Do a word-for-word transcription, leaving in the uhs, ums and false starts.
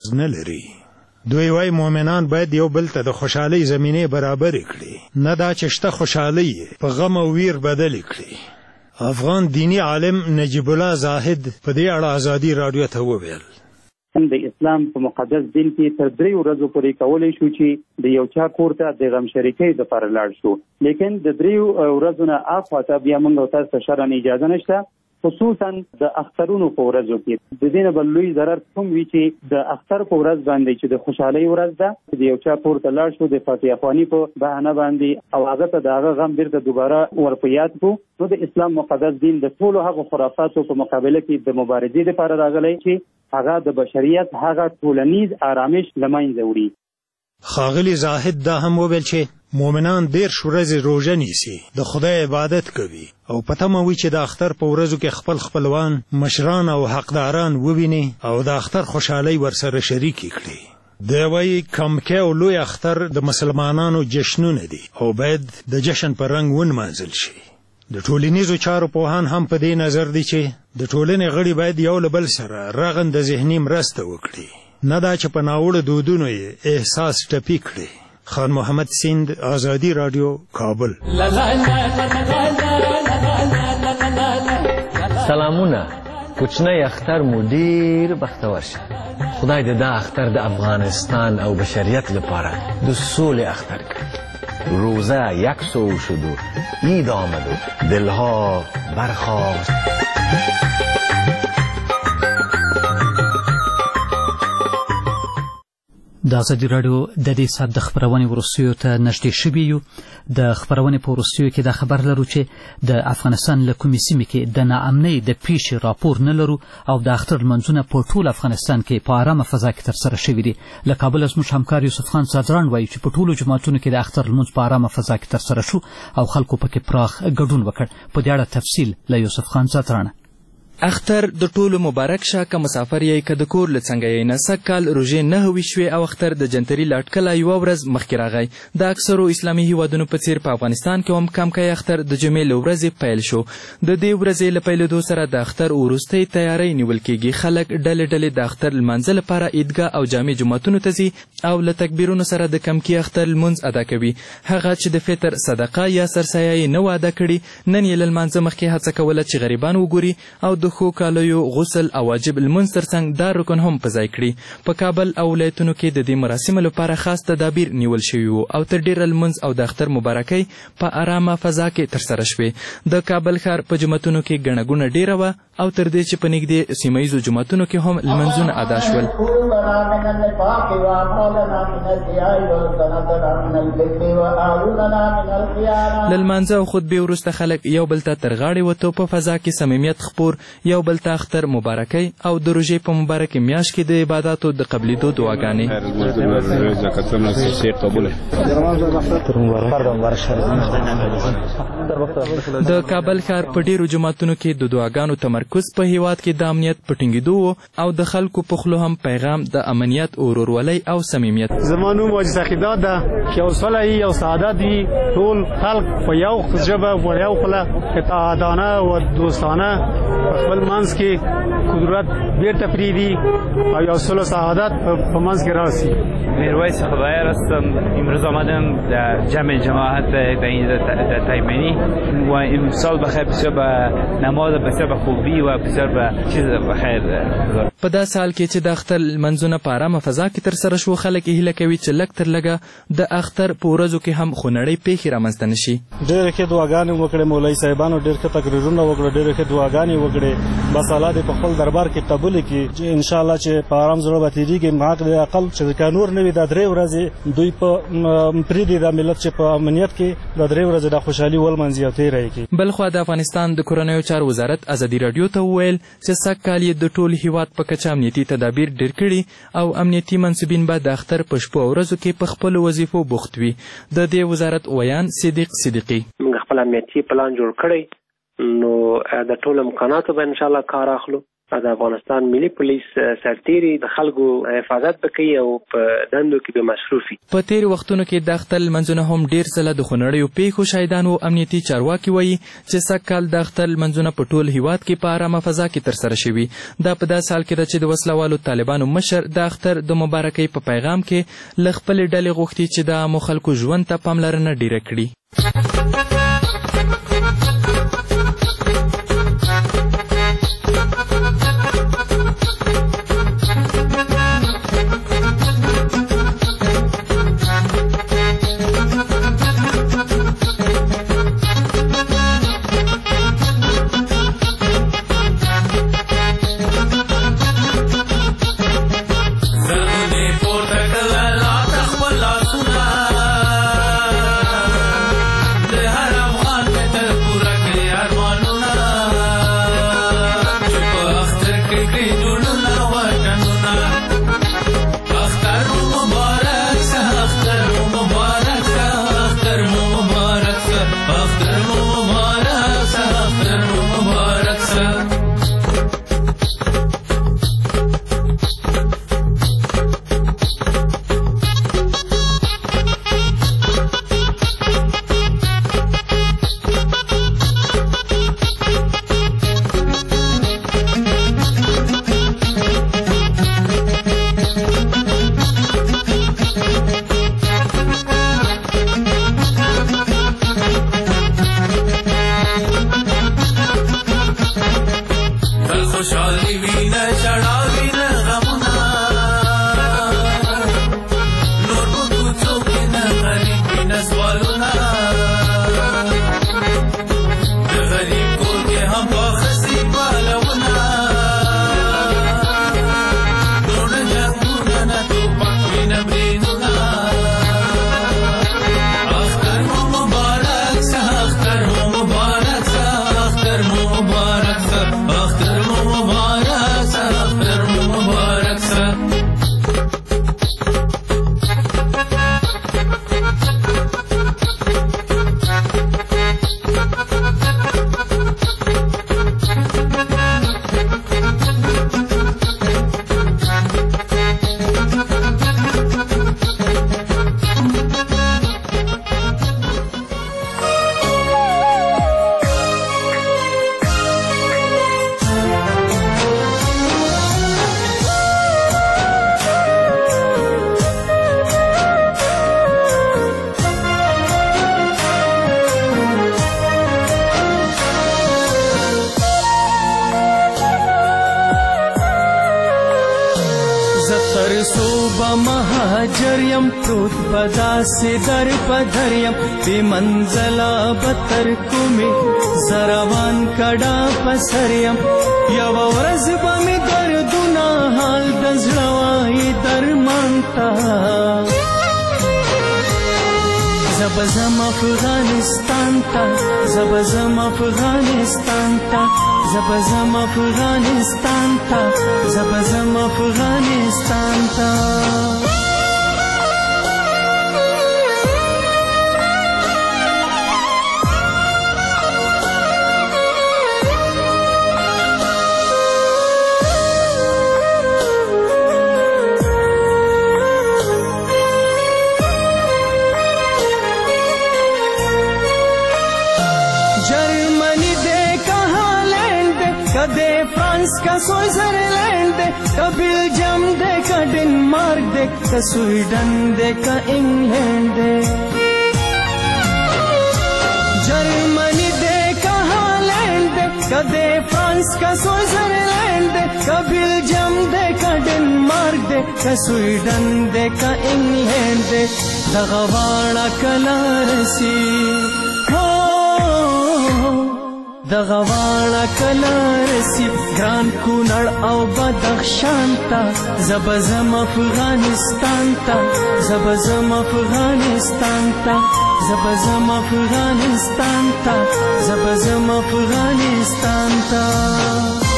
نه لري. دوی وای مؤمنان باید یو بل ته د خوشحالۍ زمینه برابر کړي، نه دا چې شته خوشحالۍ په غم او ویر بدل کړي. افغان دینی عالم نجیب الله زاهد په دې اړه ازادي رادیو ته وویل د اسلام په مقدس دین کې تر درې ورځو پورې کولی شو چې د یو چا کور ته د غم شریکۍ دپاره لاړ شو، لیکن د درې ورځو نه اخوا ته بیا موږ او تاسو ته شرعاً اجازه نشته، خصوصا د اخترونو په ورځو کې. د دې نه بل لوی ضرر کوم وي چې د اختر په ورځ باندې چې د خوشحالۍ ورځ ده، د یو چا کور ته لاړ شو د فاتحه خواني په بهانه باندې او هغه ته د هغه غم بیرته دوباره ور په یاد کړو، نو د اسلام مقدس دین د ټولو هغو خرافاتو په مقابله کې د مبارزې لپاره راغلی چې هغه د بشریت هغه ټولنیز آرامش له منځه وړي. ښاغلي زاهد دا هم وویل چې مؤمنان دېرش ورځې روژه نیسي، د خدای عبادت کوي او په تمه وي چې د اختر په ورځو کې خپل خپلوان، مشران او حقداران وویني او د اختر خوشحالۍ ورسره شریکې کړي. دی وایي کمکی او لوی اختر د مسلمانانو جشنونه دي او باید د جشن په رنګ ونمانځل شي. د ټولنیزو چارو پوهان هم په دې نظر دي چې د ټولنې غړي باید یو له بل سره رغنده ذهني مرسته وکړي، نه دا چې په ناوړه دودونو یې احساس ټپي کړي. خان محمد سیند، آزادی رادیو، کابل. سلامونه، کوچنی اختر مو ډیر بختور شه. خدای دې دا اختر د افغانستان او بشریت لپاره د سولې اختر کړي. روزه یک سو شد و عید آمد و دلها برخاست. د ازادي راډیو د دې ساعت د خبرونې وروستیو ته نږدې شوي یو. د خبرونې په وروستیو کې دا خبر لرو چې د افغانستان له کومې سیمې کې د ناامنۍ د پیښې راپور نه لرو او د اختر لمونځونه په ټول افغانستان کې په ارامه فضا کې ترسره شوي دي. له کابل زموږ همکار یوسف خان صدران وایي چې په ټولو جوماتونو کې د اختر لمونځ په ارامه فضا کې ترسره شو او خلکو پکې پراخ ګډون وکړ. په دې اړه تفصیل له یوسف خان صدران. اختر د ټولو مبارک شه، که مسافر یې که د کور له څنګه یې نه. سږ کال روژې نهه ویشت شوې او اختر د جنتري له اټکله یوه ورځ مخکې راغی. د اکثرو اسلامي هیوادونو په څیر په افغانستان کې هم کمکی اختر د جمعې له ورځې پیل شو. د دې ورځې له پیلېدو سره د اختر وروستۍ تیاری نیول کېږي. خلک ډلې ډلې د اختر لمانځه لپاره عیدګاه او جامع جوماتونو ته ځي او له تکبیرونو سره د کمکی اختر لمونځ ادا کوي. هغه چې د فطر صدقه یا سرسایه یې نه و ادا کړي، نن یې له لمانځه مخکې هڅه کوله چې غریبان وګوري او د ښو کالیو، غسل او واجب لمونځ ترڅنګ دا رکن هم په ځای کړي. په کابل او ولایتونو کې د دې مراسمو لپاره خاص تدابیر نیول شوي وو او تر ډیره لمونځ او د اختر مبارکۍ په ارامه فضا کې ترسره شوې. د کابل ښار په جوماتونو کې ګڼه ګوڼه ډیره وه او تر دې چې په نږدې سیمه ییزو جوماتونو کې هم لمونځونه ادا شول. له لمانځه او خطبې وروسته خلک یو بل ته تر غاړې وتو. په فضا کې صمیمیت خپور، یو بل ته اختر مبارکۍ او د روژې په مبارکې میاشت کې د عباداتو د قبلېدو دعاګانې. د کابل ښار په ډیرو جوماتونو کې د دعاګانو تمرکز په هیواد کې د امنیت په ټینګېدو و او د خلکو په خولو هم پیغام د امنیت، ورورولۍ او صمیمیت. زما نوم حاجي سخیدات ده. یو سوله وي، یو سعادت وي، ټول خلک په یو ژبه په یو خوله اتحادانه او دوستانه په خپل منځ کې قدرت بیرته پرېږدي او یو سوله سعادت په منځ کې راسي. میرویس خدایر هستم. امروز آمدم در جمع جماعت در این تایمنی و امسال بخیر بسیار به نماز بسیار به خوبی و بسیار به چیز بخیر. په دا سال کې چې د اختر لمنځونه په ارامه فضا کې ترسره شو، خلک یې هیله کوي چې لږ تر لږه د اختر په ورځو کې هم خونړۍ پیښې رامنځته نه شي. ډېرې ښې دعاګانې وکړې، مولوي صاحبانو ډېر ښه تقریرونه وکړه، ډېرې ښې دعاګانې وکړې. بس الله دې په خپل دربار کې قبول کړي چې انشاءالله چې په ارام زړه به تېرېږي. حق د عقل چې که نور نه وي دا درې ورځې دوی په پرېږدي دا ملت چې په امنیت کې دا درې ورځې د خوشحالي ولمانځي او تېره یې کړي. بلخوا د افغانستان د کورنیو چارو وزارت ازادي راډیو ته وویل چې سږ کال یې د ټول هیواد په کچه امنیتي تدابیر ډېر کړي او امنیتي منصبین به د اختر په شپو او ورځو کې په خپلو وظیفو بوخت وي. د دې وزارت ویان صدیق صدیقي: موږ خپل امنیتي پلان جوړ کړی، نو د ټولو امکاناتو به انشاءالله کار اخلو د افغانستان ملي پولیس سرتیري د خلکو حفاظت وکړي او په دندو کې به مصروف وي. په تېرو وختونو کې د اختر لمانځونه هم ډېر ځله د خونړیو پیښو شاهدان و. امنیتي چارواکي وایي چې سږ کال د اختر لمانځونه په ټول هیواد کې په ارامه فضا کې ترسره شوي. دا په داسې حال کې ده چې د وسلوالو طالبانو مشر د اختر د مبارکۍ په پیغام کې له خپلې ډلې غوښتي چې د عامو خلکو ژوند ته پاملرنه ډېره کړي. مهاجریم پروت بداسې در پدریم بی منزله بتر کومې زروان کډا پسریم یو ورځ به مې دردونه حال د زړه وایي درمان ته زب زم افغانستان ته زب زم افغانستان ته زب زم افغانستان ته زب زم افغانستان ته का स्विट्जरलैंड दे का बेल्जियम दे का डेनमार्क दे का स्वीडन दे का इंग्लैंड दे जर्मनी दे का हॉलैंड दे का दे फ्रांस का स्विट्जरलैंड दे का बेल्जियम दे का डेनमार्क दे का स्वीडन दे का इंग्लैंड दे दगवाड़ा कलारसी دغواړه کله رسی ګران کونړ او بدخشان ته زب زم افغانستان ته زب زم افغانستان ته زب زم افغانستان ته زب زم افغانستان ته